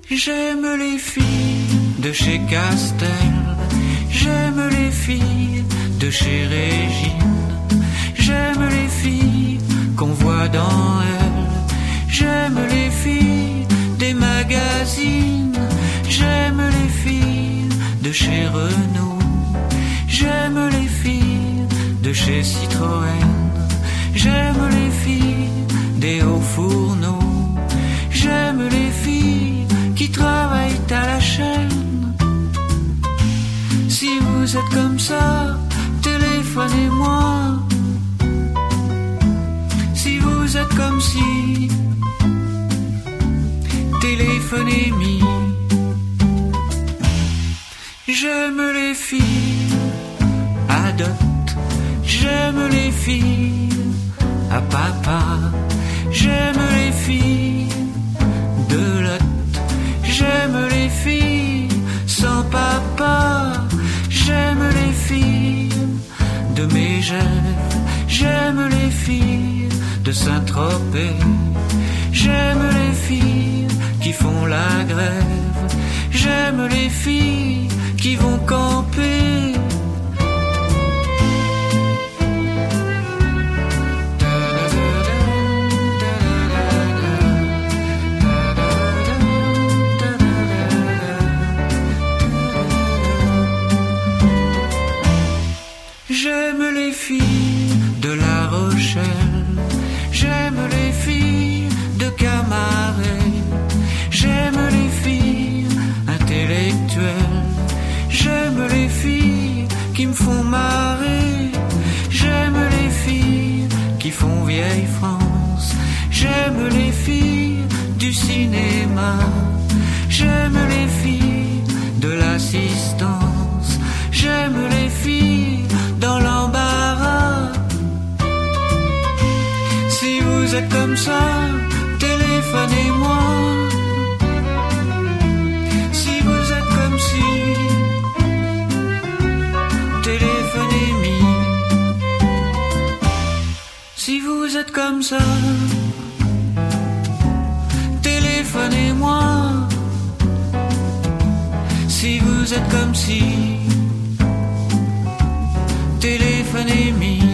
J'aime les filles de chez Castel, j'aime les filles de chez Régine, j'aime les filles qu'on voit dans Elle, j'aime les filles des magazines, j'aime les filles de chez Renault, j'aime les filles de chez Citroën, j'aime les filles des hauts fourneaux, j'aime les filles qui travaillent à la chaîne. Si vous êtes comme ça, téléphonez-moi. Si vous êtes comme si, téléphonez-moi. J'aime les filles à dot, j'aime les filles à papa, j'aime les filles de lot, j'aime les filles sans papa, j'aime les filles de Mégève, j'aime les filles de Saint-Tropez, j'aime les filles qui font la grève, j'aime les filles qui vont camper. J'aime les filles de La Rochelle, j'aime les filles de Camaret, j'aime les filles intellectuelles, j'aime les filles qui me font marrer, j'aime les filles qui font vieille France, j'aime les filles du cinéma, j'aime les filles de l'assistance, j'aime les filles dans l'embarras. Si vous êtes comme ça, téléphonez-moi. Si vous êtes comme si, téléphonez-moi. Si vous êtes comme ça, téléphonez-moi. Si vous êtes comme si, téléphonez-moi.